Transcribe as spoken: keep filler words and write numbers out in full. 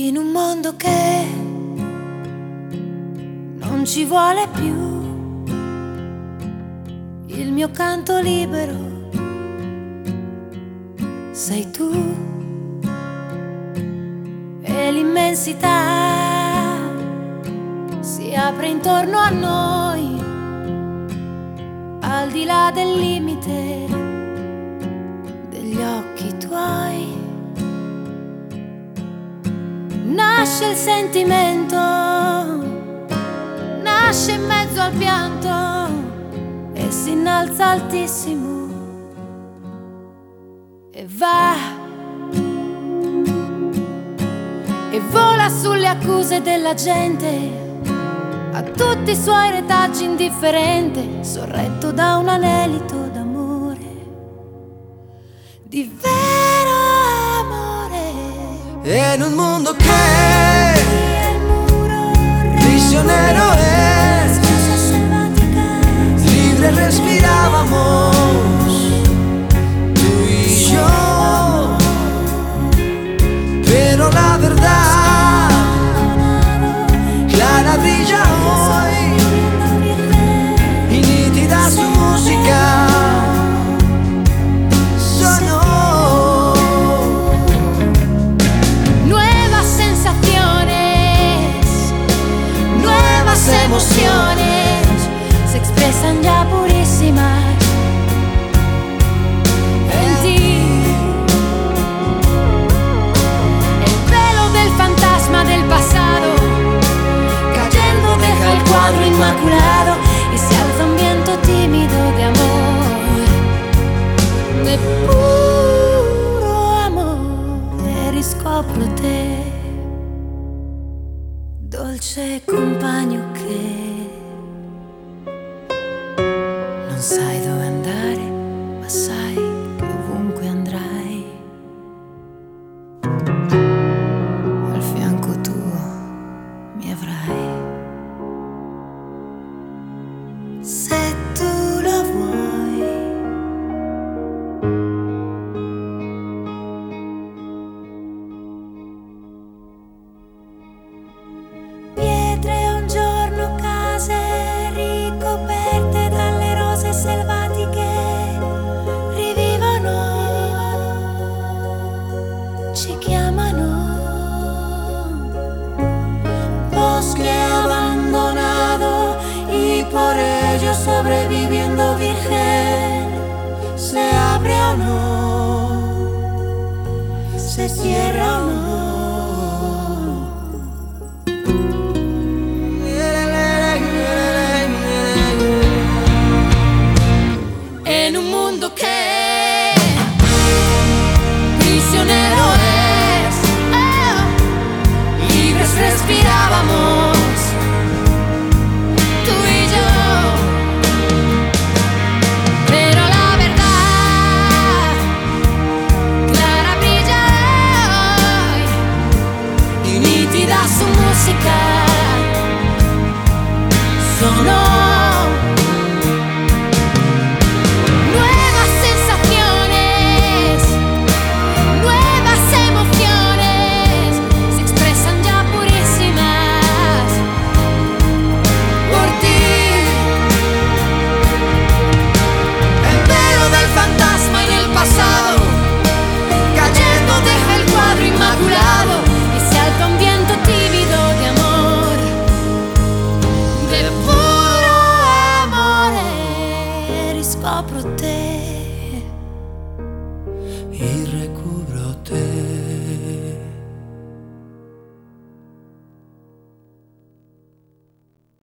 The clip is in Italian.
In un mondo che non ci vuole più, il mio canto libero sei tu, e l'immensità si apre intorno a noi, al di là del limite degli occhi tuoi. Nasce il sentimento, nasce in mezzo al pianto e si innalza altissimo e va e vola sulle accuse della gente, a tutti i suoi retaggi indifferente, sorretto da un anelito d'amore, di vero amore. E in un mondo che prisionero es, libre respirábamos tú y yo, pero la verdad clara brilla hoy y nítida su música. Emociones se expresan ya purísimas en ti. El velo del fantasma del pasado cayendo deja el cuadro inmaculado y se alza un viento tímido de amor, de puro amor, e riscopro te, dolce compagno che non sai dove andare, ma sai che ovunque andrai, al fianco tuo mi avrai. Se tu lo vuoi, pietre un giorno, case ricoperte dalle rose selvatiche rivivono, ci chiamano, bosque abandonado y por ello sobreviviendo virgen, se abre o no, se cierra o no. En un mundo que prisionero es, oh, libres respirábamos tú y yo, pero la verdad clara brilla hoy y nítida su música sonó.